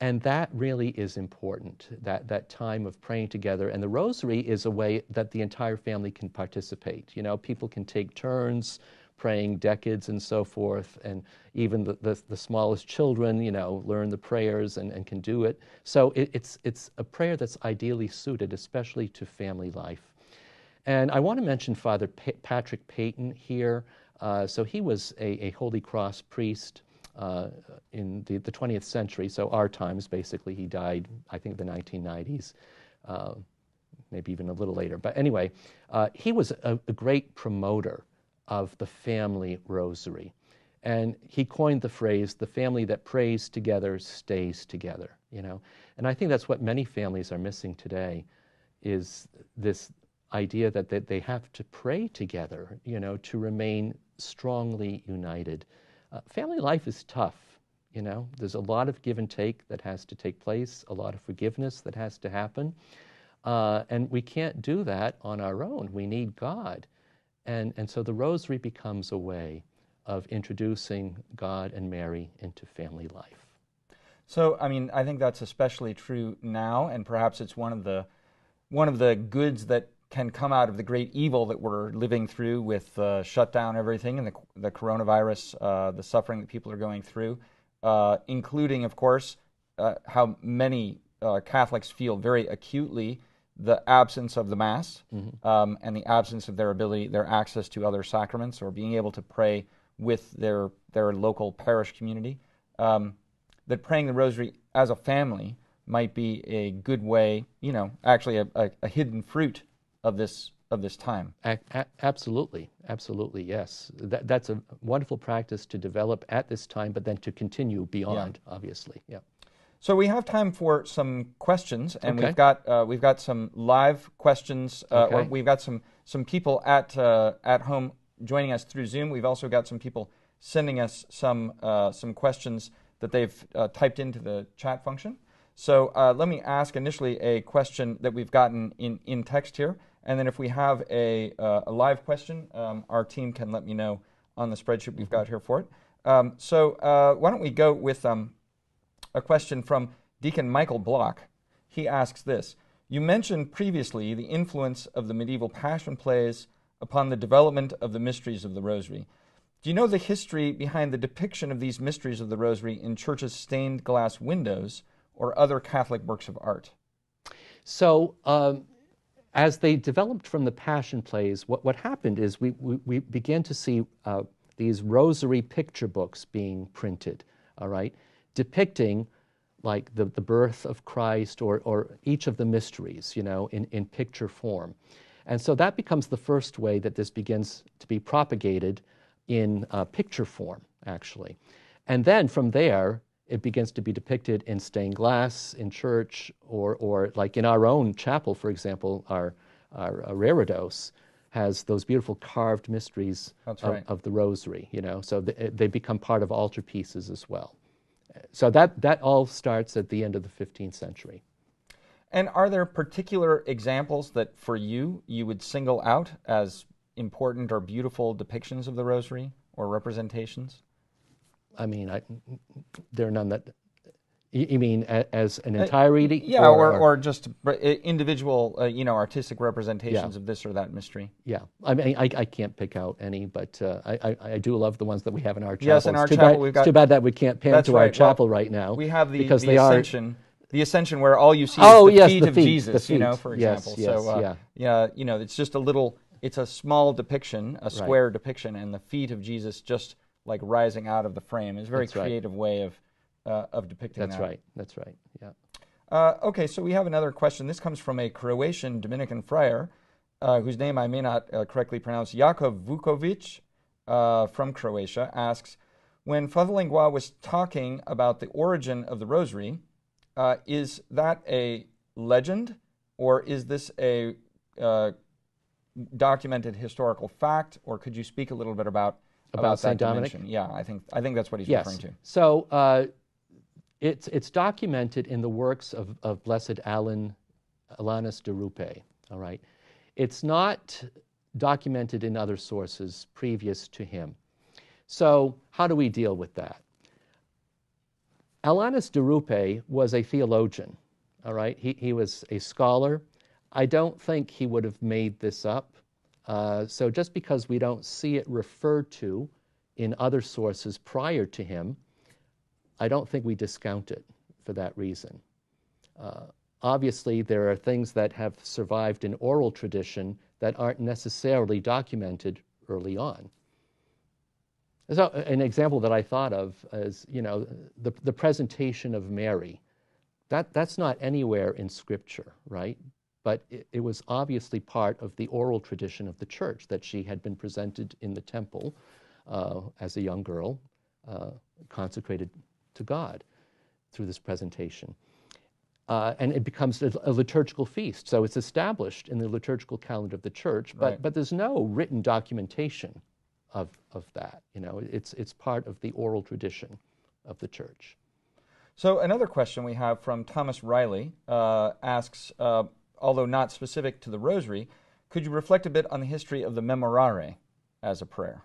And that really is important, that, that time of praying together. And the rosary is a way that the entire family can participate. You know, people can take turns praying decades and so forth, and even the, the, the smallest children, you know, learn the prayers and, and can do it. So it, it's, it's a prayer that's ideally suited, especially to family life. And I want to mention Father pa- Patrick Peyton here. Uh, so he was a, a Holy Cross priest uh, in the, the twentieth century, so our times basically. He died, I think, the nineteen nineties, uh, maybe even a little later. But anyway, uh, he was a, a great promoter of the family rosary. And he coined the phrase, the family that prays together stays together, you know. And I think that's what many families are missing today, is this idea that, that they have to pray together, you know, to remain strongly united. Uh, family life is tough, you know. There's a lot of give and take that has to take place, a lot of forgiveness that has to happen. Uh, and we can't do that on our own. We need God. And, and so the rosary becomes a way of introducing God and Mary into family life. So, I mean, I think that's especially true now, and perhaps it's one of the one of the goods that can come out of the great evil that we're living through with uh, shut down everything and the, the coronavirus, uh, the suffering that people are going through, uh, including, of course, uh, how many uh, Catholics feel very acutely the absence of the Mass, mm-hmm. um, and the absence of their ability, their access to other sacraments, or being able to pray with their their local parish community. Um, that praying the Rosary as a family might be a good way, you know, actually a, a, a hidden fruit of this of this time. A- a- absolutely, absolutely, yes. That, that's a wonderful practice to develop at this time, but then to continue beyond, yeah. obviously. Yeah. So we have time for some questions, and okay. we've got uh, we've got some live questions. Uh, okay. or we've got some some people at uh, at home joining us through Zoom. We've also got some people sending us some uh, some questions that they've uh, typed into the chat function. So uh, let me ask initially a question that we've gotten in, in text here, and then if we have a, uh, a live question, um, our team can let me know on the spreadsheet we've got here for it. Um, so uh, why don't we go with um, a question from Deacon Michael Block. He asks this: you mentioned previously the influence of the medieval Passion plays upon the development of the mysteries of the Rosary. Do you know the history behind the depiction of these mysteries of the Rosary in churches' stained glass windows or other Catholic works of art? So, um, as they developed from the Passion plays, what, what happened is we, we, we began to see uh, these rosary picture books being printed, all right, depicting like the, the birth of Christ or, or each of the mysteries, you know, in, in picture form. And so that becomes the first way that this begins to be propagated in uh, picture form, actually. And then from there, it begins to be depicted in stained glass in church, or, or like in our own chapel, for example, our, our, our Reredos has those beautiful carved mysteries That's of, right. of the Rosary, you know, so they, they become part of altarpieces as well. So that, that all starts at the end of the fifteenth century. And are there particular examples that for you, you would single out as important or beautiful depictions of the Rosary or representations? I mean, I, there are none that, you, you mean as an entirety? Uh, yeah, or, or, or just individual, uh, you know, artistic representations yeah. of this or that mystery. Yeah, I mean, I, I can't pick out any, but uh, I, I, I do love the ones that we have in our chapel. Yes, in our it's too chapel bad, we've got... It's too bad that we can't pan That's to right. our chapel well, right now. We have the, because the they Ascension. Are, The Ascension, where all you see oh, is the yes, feet the of feet, Jesus, the you know, feet. for Yes, example. yes, so, uh, yeah. yeah, you know, it's just a little, it's a small depiction, a square right. depiction, and the feet of Jesus just like rising out of the frame. It's a very That's creative right. way of uh, of depicting That's that. right. That's right. Yeah. Uh, okay, so we have another question. This comes from a Croatian Dominican friar, uh, whose name I may not uh, correctly pronounce. Jakov Vukovic uh, from Croatia asks, when Father Langlois was talking about the origin of the Rosary, uh, is that a legend, or is this a uh, documented historical fact, or could you speak a little bit about about, about Saint that Dominic? dimension? Yeah, I think I think that's what he's yes. referring to. So uh, it's it's documented in the works of, of Blessed Alan Alanus de Rupe. All right, it's not documented in other sources previous to him. So how do we deal with that? Alanis de Rupe was a theologian, all right? He, he was a scholar. I don't think he would have made this up. Uh, so just because we don't see it referred to in other sources prior to him, I don't think we discount it for that reason. Uh, obviously, there are things that have survived in oral tradition that aren't necessarily documented early on. So an example that I thought of is, you know, the, the presentation of Mary. That, that's not anywhere in Scripture, right? But it, it was obviously part of the oral tradition of the church, that she had been presented in the temple uh, as a young girl, uh, consecrated to God through this presentation. Uh, and it becomes a, a liturgical feast. So it's established in the liturgical calendar of the church, but, Right. but there's no written documentation of, of that. You know, it's, it's part of the oral tradition of the church. So another question we have from Thomas Riley uh, asks, uh, although not specific to the rosary, could you reflect a bit on the history of the Memorare as a prayer?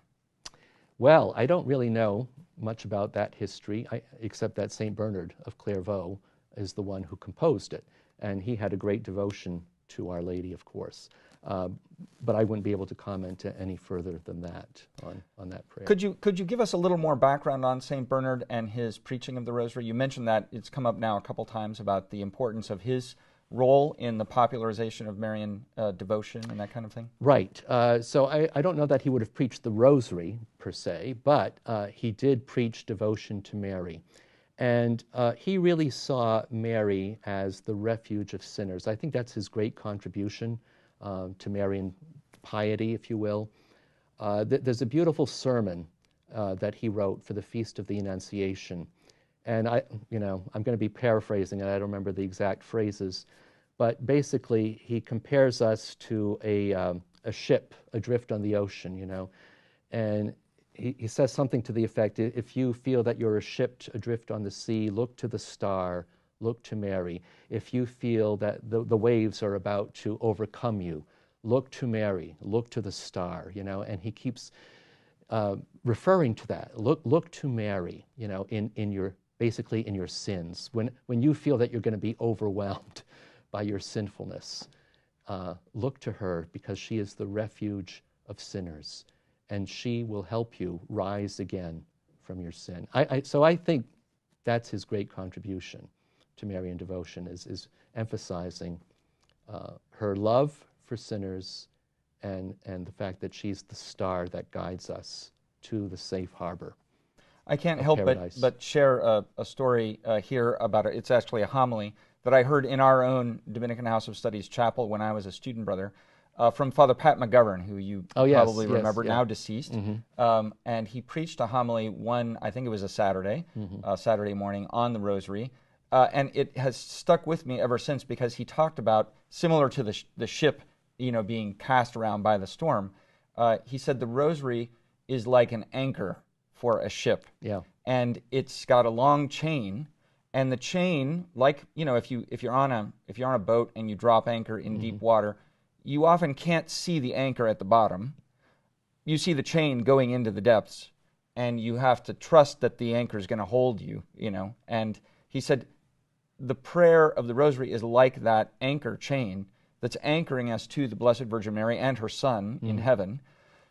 Well, I don't really know much about that history, I, except that Saint Bernard of Clairvaux is the one who composed it, and he had a great devotion to Our Lady, of course. Uh, but I wouldn't be able to comment any further than that on, on that prayer. Could you could you give us a little more background on Saint Bernard and his preaching of the Rosary? You mentioned that it's come up now a couple times about the importance of his role in the popularization of Marian uh, devotion and that kind of thing. Right. Uh, so I, I don't know that he would have preached the Rosary per se, but uh, he did preach devotion to Mary. And uh, he really saw Mary as the refuge of sinners. I think that's his great contribution uh, to Marian piety, if you will. Uh, th- there's a beautiful sermon uh, that he wrote for the Feast of the Annunciation. And I, you know, I'm going to be paraphrasing it. I don't remember the exact phrases. But basically, he compares us to a, um, a ship adrift on the ocean, you know. And He, he says something to the effect, if you feel that you're a ship adrift on the sea, look to the star, look to Mary. If you feel that the, the waves are about to overcome you, look to Mary, look to the star, you know, and he keeps uh, referring to that. Look, look to Mary, you know, in, in your, basically in your sins. When, when you feel that you're going to be overwhelmed by your sinfulness, uh, look to her because she is the refuge of sinners. And she will help you rise again from your sin. I, I, so I think that's his great contribution to Marian devotion, is, is emphasizing uh, her love for sinners and, and the fact that she's the star that guides us to the safe harbor. I can't help but, but share a, a story uh, here about it. It's actually a homily that I heard in our own Dominican House of Studies chapel when I was a student brother. Uh, from Father Pat McGovern, who you oh, yes, probably yes, remember, yeah. now deceased. Mm-hmm. um, and he preached a homily one, I think it was a Saturday, mm-hmm. uh, Saturday morning on the Rosary. Uh, and it has stuck with me ever since because he talked about, similar to the, sh- the ship, you know, being cast around by the storm, uh, he said the Rosary is like an anchor for a ship. Yeah. And it's got a long chain, and the chain, like, you know, if you if you're on a if you're on a boat and you drop anchor in mm-hmm. deep water, you often can't see the anchor at the bottom. You see the chain going into the depths, and you have to trust that the anchor is going to hold you, you know. And he said the prayer of the Rosary is like that anchor chain that's anchoring us to the Blessed Virgin Mary and her Son mm-hmm. in heaven,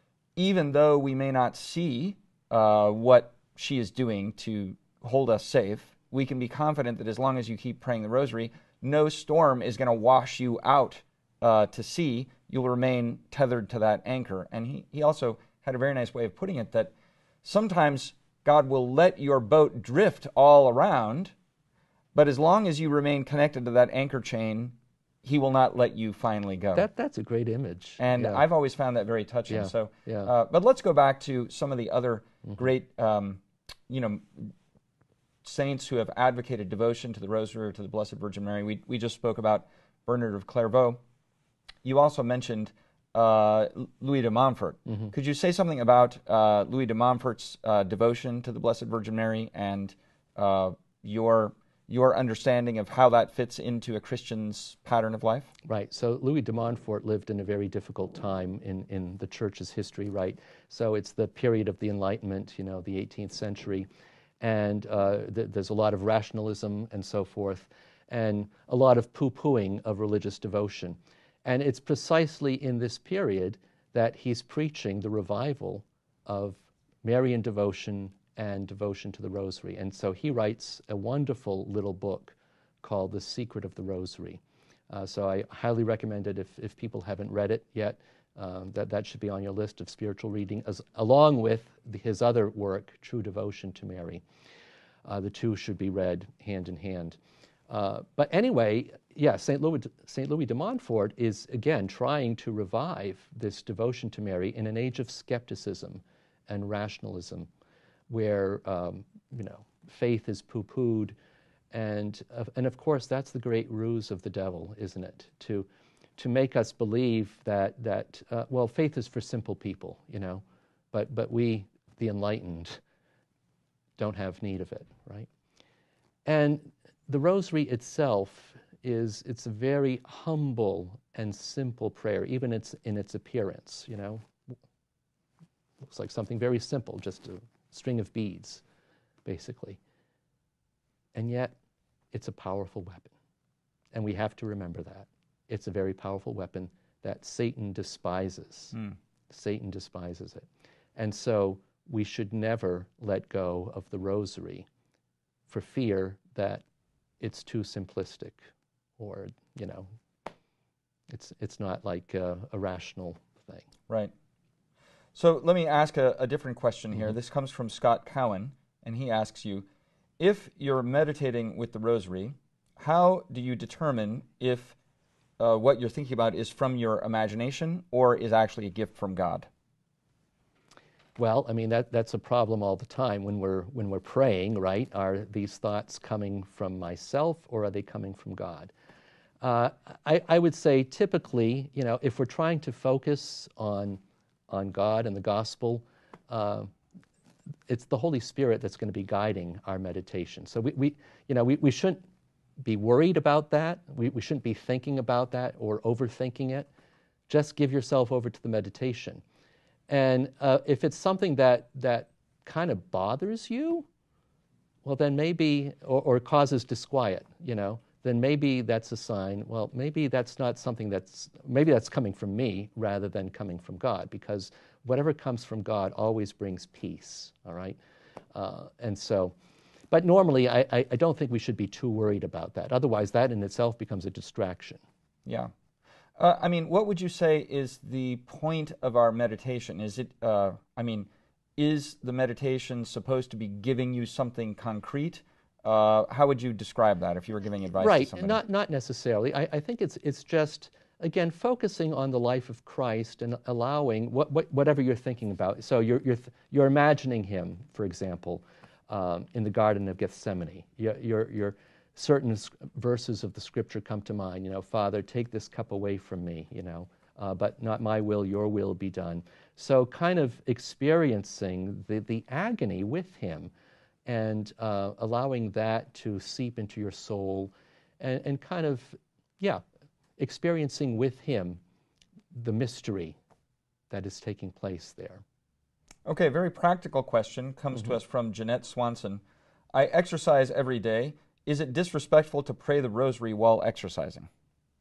even though we may not see uh, what she is doing to hold us safe. We can be confident that as long as you keep praying the Rosary, no storm is going to wash you out Uh, to sea. You'll remain tethered to that anchor. And he, he also had a very nice way of putting it, that sometimes God will let your boat drift all around, but as long as you remain connected to that anchor chain, he will not let you finally go. That, that's a great image. And yeah. I've always found that very touching. Yeah. So, yeah. Uh, but let's go back to some of the other mm-hmm. great, um, you know, saints who have advocated devotion to the Rosary or to the Blessed Virgin Mary. We, we just spoke about Bernard of Clairvaux. You also mentioned uh, Louis de Montfort. Mm-hmm. Could you say something about uh, Louis de Montfort's uh, devotion to the Blessed Virgin Mary and uh, your your understanding of how that fits into a Christian's pattern of life? Right. So Louis de Montfort lived in a very difficult time in, in the Church's history, right? So it's the period of the Enlightenment, you know, the eighteenth century. and uh, th- there's a lot of rationalism and so forth, and a lot of poo-pooing of religious devotion. And it's precisely in this period that he's preaching the revival of Marian devotion and devotion to the Rosary. And so he writes a wonderful little book called The Secret of the Rosary. Uh, so I highly recommend it if, if people haven't read it yet. Um, that, that should be on your list of spiritual reading, as, along with the, his other work, True Devotion to Mary. Uh, the two should be read hand in hand. Uh, but anyway, yeah, Saint Louis, Saint Louis de Montfort is, again, trying to revive this devotion to Mary in an age of skepticism and rationalism, where, um, you know, faith is poo-pooed. And, uh, and of course, that's the great ruse of the devil, isn't it? To, to make us believe that, that uh, well, faith is for simple people, you know, but, but we, the enlightened, don't have need of it, right? And the Rosary itself is, it's a very humble and simple prayer, even it's in its appearance, you know. Looks like something very simple, just a string of beads, basically. And yet, it's a powerful weapon. And we have to remember that. It's a very powerful weapon that Satan despises. Mm. Satan despises it. And so we should never let go of the Rosary for fear that it's too simplistic, or, you know, it's it's not like a, a rational thing. Right. So let me ask a, a different question here. Mm-hmm. This comes from Scott Cowan, and he asks you, if you're meditating with the Rosary, how do you determine if uh, what you're thinking about is from your imagination or is actually a gift from God? Well, I mean, that, that's a problem all the time when we're, when we're praying, right? Are these thoughts coming from myself, or are they coming from God? Uh, I, I would say typically, you know, if we're trying to focus on, on God and the gospel, uh, it's the Holy Spirit that's going to be guiding our meditation. So we, we you know, we, we shouldn't be worried about that. We, we shouldn't be thinking about that or overthinking it. Just give yourself over to the meditation. And uh, if it's something that, that kind of bothers you, well, then maybe, or, or causes disquiet, you know, then maybe that's a sign, well, maybe that's not something that's, maybe that's coming from me rather than coming from God, because whatever comes from God always brings peace, all right? Uh, and so, but normally I, I, I don't think we should be too worried about that. Otherwise, that in itself becomes a distraction. Yeah. Uh, I mean, what would you say is the point of our meditation? Is it, uh, I mean, is the meditation supposed to be giving you something concrete? Uh, how would you describe that if you were giving advice right. to somebody? Right, not, not necessarily. I, I think it's, it's just, again, focusing on the life of Christ and allowing what, what, whatever you're thinking about. So you're, you're, you're imagining him, for example, um, in the Garden of Gethsemane. You're, you're, you're certain verses of the Scripture come to mind. You know, Father, take this cup away from me, you know, uh, but not my will, your will be done. So kind of experiencing the, the agony with him and uh, allowing that to seep into your soul and, and kind of, yeah, experiencing with him the mystery that is taking place there. Okay, very practical question comes mm-hmm. to us from Jeanette Swanson. I exercise every day. Is it disrespectful to pray the Rosary while exercising?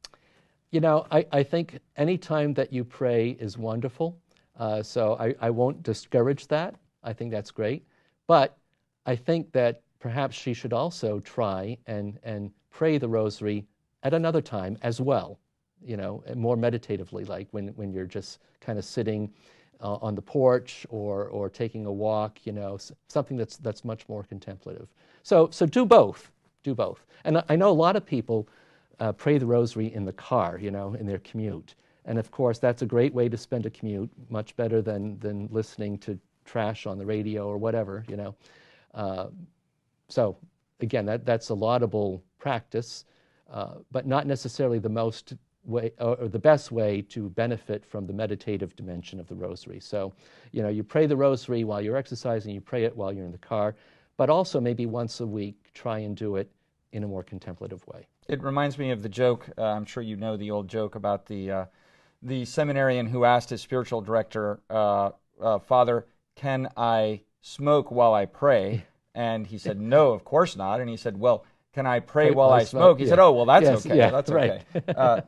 You know, I, I think any time that you pray is wonderful. Uh, so I, I won't discourage that. I think that's great. But I think that perhaps she should also try and, and pray the Rosary at another time as well, you know, more meditatively, like when, when you're just kind of sitting uh, on the porch or, or taking a walk, you know, something that's, that's much more contemplative. So, so do both. Do both. And I know a lot of people uh, pray the Rosary in the car, you know, in their commute. And of course, that's a great way to spend a commute, much better than, than listening to trash on the radio or whatever, you know. Uh, so again, that, that's a laudable practice, uh, but not necessarily the most way or, or the best way to benefit from the meditative dimension of the Rosary. So, you know, you pray the Rosary while you're exercising, you pray it while you're in the car, but also maybe once a week, try and do it in a more contemplative way. It reminds me of the joke, uh, I'm sure you know the old joke about the, uh, the seminarian who asked his spiritual director, uh, uh, Father, can I smoke while I pray? And he said, no, of course not. And he said, well, can I pray, Pray while I smoke? He yeah. said, oh, well, that's Yes, okay. yeah, that's right. okay. uh,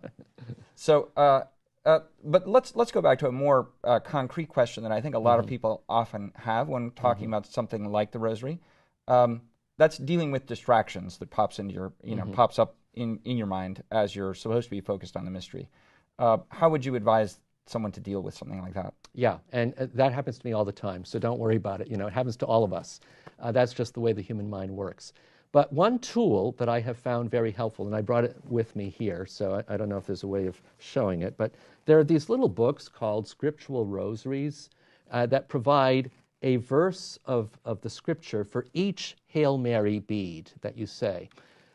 so, uh, uh, but let's let's go back to a more uh, concrete question that I think a lot Mm-hmm. of people often have when talking mm-hmm. about something like the Rosary. Um, that's dealing with distractions that pops into your, you know, mm-hmm. pops up in, in your mind as you're supposed to be focused on the mystery. Uh, how would you advise someone to deal with something like that? Yeah, and uh, that happens to me all the time, so don't worry about it. You know, it happens to all of us. Uh, that's just the way the human mind works. But one tool that I have found very helpful, and I brought it with me here, so I, I don't know if there's a way of showing it, but there are these little books called Scriptural Rosaries uh, that provide a verse of, of the Scripture for each Hail Mary bead that you say.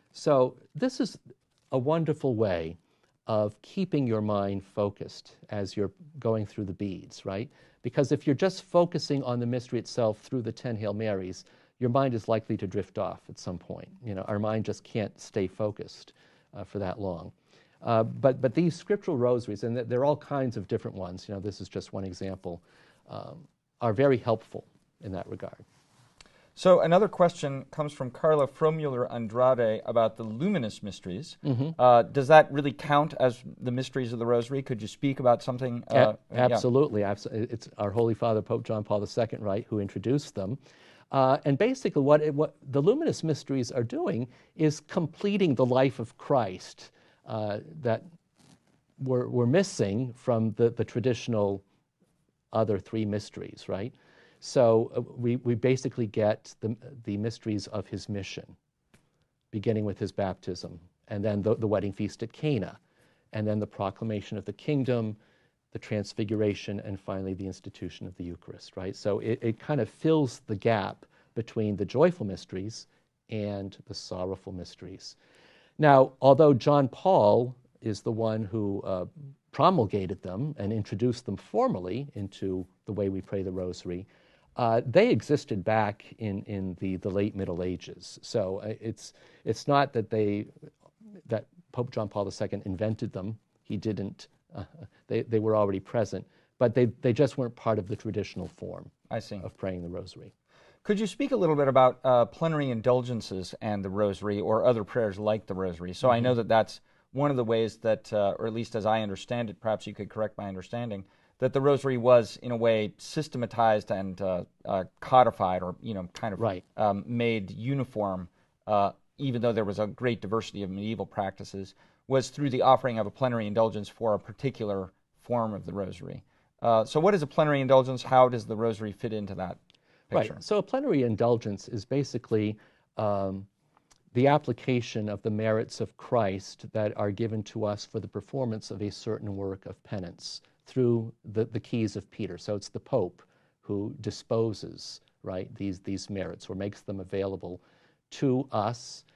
So this is a wonderful way of keeping your mind focused as you're going through the beads, right? Because if you're just focusing on the mystery itself through the ten Hail Marys, your mind is likely to drift off at some point. You know, our mind just can't stay focused uh, for that long. Uh, but but these scriptural rosaries, and there are all kinds of different ones, you know, this is just one example, um, are very helpful in that regard. So another question comes from Carla Fromuller Andrade about the luminous mysteries. Mm-hmm. Uh, does that really count as the mysteries of the Rosary? Could you speak about something? Uh, a- absolutely. Yeah. It's our Holy Father, Pope John Paul the Second, right, who introduced them. Uh, and basically what, it, what the luminous mysteries are doing is completing the life of Christ uh, that we're, we're missing from the, the traditional other three mysteries, right? So uh, we, we basically get the, the mysteries of his mission, beginning with his baptism, and then the, the wedding feast at Cana, and then the proclamation of the kingdom, the transfiguration, and finally the institution of the Eucharist, right? So it, it kind of fills the gap between the joyful mysteries and the sorrowful mysteries. Now, although John Paul is the one who uh, promulgated them and introduced them formally into the way we pray the Rosary, uh, they existed back in, in the, the late Middle Ages. So uh, it's, it's not that, they, that Pope John Paul the Second invented them. He didn't. Uh, they, they were already present, but they, they just weren't part of the traditional form I see. of praying the Rosary. Could you speak a little bit about uh, plenary indulgences and the Rosary or other prayers like the Rosary? So mm-hmm. I know that that's one of the ways that, uh, or at least as I understand it, perhaps you could correct my understanding, that the Rosary was in a way systematized and uh, uh, codified or, you know, kind of right. um, made uniform, uh, even though there was a great diversity of medieval practices, was through the offering of a plenary indulgence for a particular form of the Rosary. Uh, so what is a plenary indulgence? How does the Rosary fit into that picture? Right. So a plenary indulgence is basically um, the application of the merits of Christ that are given to us for the performance of a certain work of penance through the, the keys of Peter. So it's the Pope who disposes, right, these, these merits or makes them available to us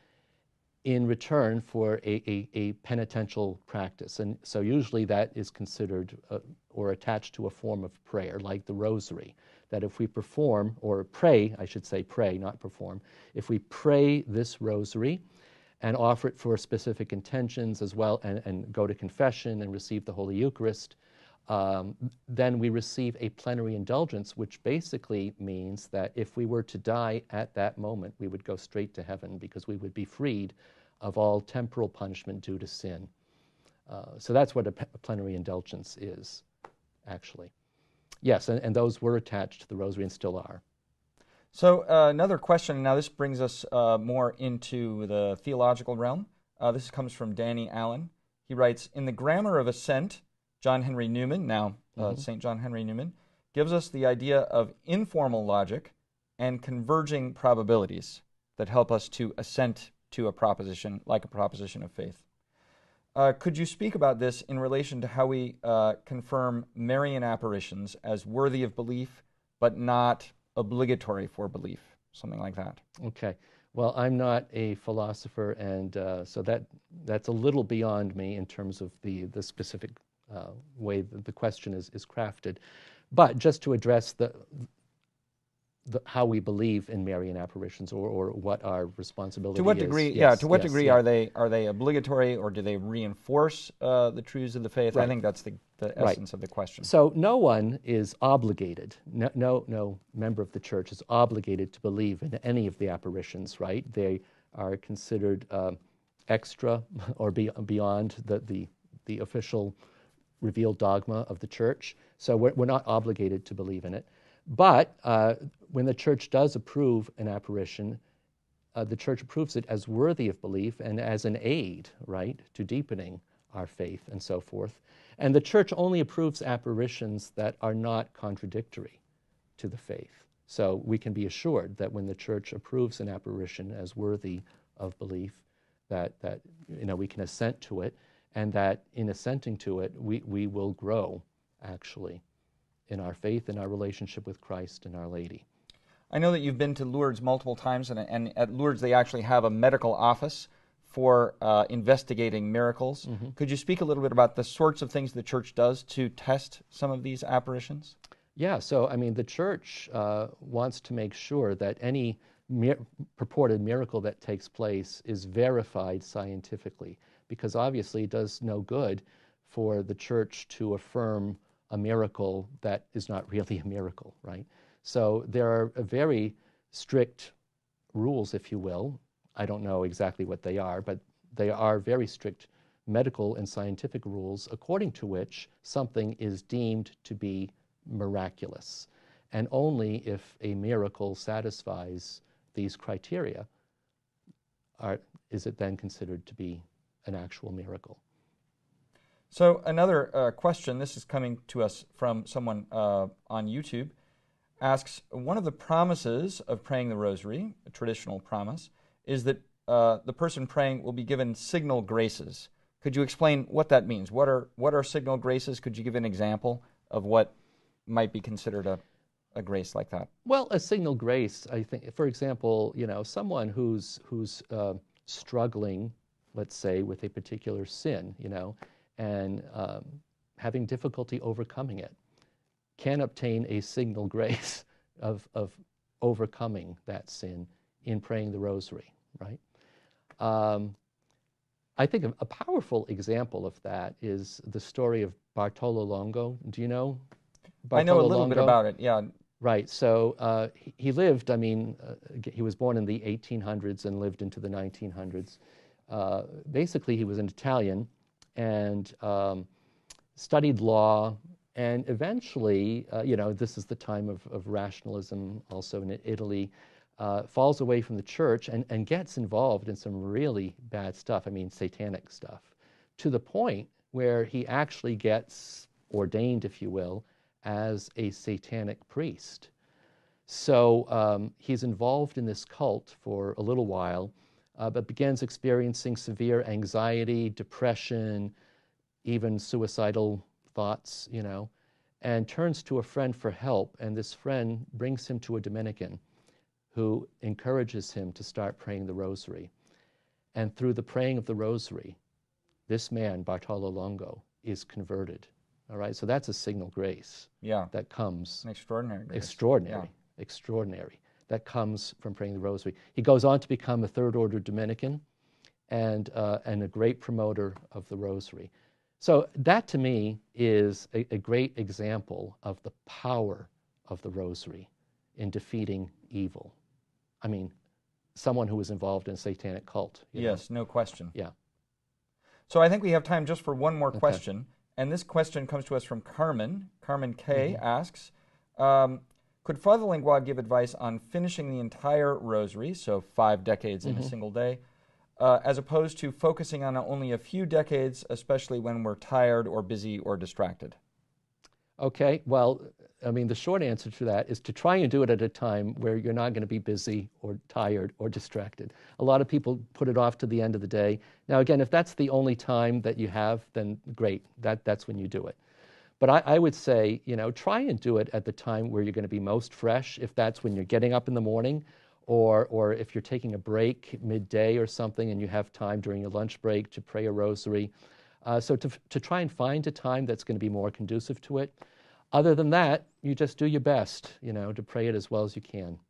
in return for a, a, a penitential practice. And so usually that is considered uh, or attached to a form of prayer, like the Rosary, that if we perform, or pray, I should say pray, not perform, if we pray this Rosary and offer it for specific intentions as well, and, and go to confession and receive the Holy Eucharist, um, then we receive a plenary indulgence, which basically means that if we were to die at that moment, we would go straight to heaven because we would be freed of all temporal punishment due to sin. Uh, so that's what a, p- a plenary indulgence is, actually. Yes, and, and those were attached to the Rosary and still are. So uh, another question, now this brings us uh, more into the theological realm. Uh, this comes from Danny Allen. He writes, in the Grammar of Assent, John Henry Newman, now uh, mm-hmm. Saint John Henry Newman, gives us the idea of informal logic and converging probabilities that help us to assent to a proposition like a proposition of faith. Uh, could you speak about this in relation to how we uh, confirm Marian apparitions as worthy of belief but not obligatory for belief, something like that? Okay. Well, I'm not a philosopher, and uh, so that that's a little beyond me in terms of the, the specific uh, way that the question is, is crafted. But just to address the the, how we believe in Marian apparitions, or, or what our responsibility To what is. degree? Yes, yeah. To what yes, degree yeah. are they are they obligatory, or do they reinforce uh, the truths of the faith? I Right. think that's the, the Right. essence of the question. So no one is obligated, no, no, no member of the church is obligated to believe in any of the apparitions, right? They are considered uh, extra or be, beyond the, the, the official revealed dogma of the church. So we're, we're not obligated to believe in it. But uh, when the church does approve an apparition, uh, the church approves it as worthy of belief and as an aid, right, to deepening our faith and so forth. And the church only approves apparitions that are not contradictory to the faith. So we can be assured that when the church approves an apparition as worthy of belief, that, that you know, we can assent to it, and that in assenting to it, we, we will grow, actually, in our faith, in our relationship with Christ and Our Lady. I know that you've been to Lourdes multiple times, and, and at Lourdes they actually have a medical office for uh, investigating miracles. Mm-hmm. Could you speak a little bit about the sorts of things the church does to test some of these apparitions? Yeah, so I mean, the church uh, wants to make sure that any mir- purported miracle that takes place is verified scientifically, because obviously it does no good for the church to affirm a miracle that is not really a miracle, right? So there are very strict rules, if you will. I don't know exactly what they are, but they are very strict medical and scientific rules according to which something is deemed to be miraculous. And only if a miracle satisfies these criteria are, is it then considered to be an actual miracle. So another uh, question, this is coming to us from someone uh, on YouTube, asks, one of the promises of praying the rosary, a traditional promise, is that uh, the person praying will be given signal graces. Could you explain what that means? What are what are signal graces? Could you give an example of what might be considered a, a grace like that? Well, a signal grace, I think, for example, you know, someone who's who's uh, struggling, let's say, with a particular sin, you know, and um, having difficulty overcoming it, can obtain a signal grace of of overcoming that sin in praying the rosary, right? Um, I think a, a powerful example of that is the story of Bartolo Longo. Do you know Bartolo I know a little Longo? bit about it, yeah. Right. So uh, he, he lived, I mean, uh, he was born in the eighteen hundreds and lived into the nineteen hundreds. Uh, basically, he was an Italian and um, studied law, and eventually, uh, you know, this is the time of, of rationalism also in Italy, uh, falls away from the church and, and gets involved in some really bad stuff, I mean, satanic stuff, to the point where he actually gets ordained, if you will, as a satanic priest. So um, he's involved in this cult for a little while, uh, but begins experiencing severe anxiety, depression, even suicidal thoughts, you know, and turns to a friend for help. And this friend brings him to a Dominican who encourages him to start praying the rosary. And through the praying of the rosary, this man, Bartolo Longo, is converted. All right, so that's a signal grace. Yeah. That comes. An extraordinary grace. Extraordinary, yeah. Extraordinary. That comes from praying the rosary. He goes on to become a third order Dominican and, uh, and a great promoter of the rosary. So that to me is a, a great example of the power of the rosary in defeating evil. I mean, someone who was involved in a satanic cult. Yes, know? no question. Yeah. So I think we have time just for one more Okay. question. And this question comes to us from Carmen. Carmen K. Mm-hmm. asks, um, could Father Langlois give advice on finishing the entire rosary, so five decades mm-hmm. in a single day, uh, as opposed to focusing on only a few decades, especially when we're tired or busy or distracted? Okay, well, I mean, the short answer to that is to try and do it at a time where you're not going to be busy or tired or distracted. A lot of people put it off to the end of the day. Now, again, if that's the only time that you have, then great, that, that's when you do it. But I, I would say, you know, try and do it at the time where you're going to be most fresh, if that's when you're getting up in the morning, or, or if you're taking a break midday or something and you have time during your lunch break to pray a rosary. Uh, so to, to try and find a time that's going to be more conducive to it. Other than that, you just do your best, you know, to pray it as well as you can.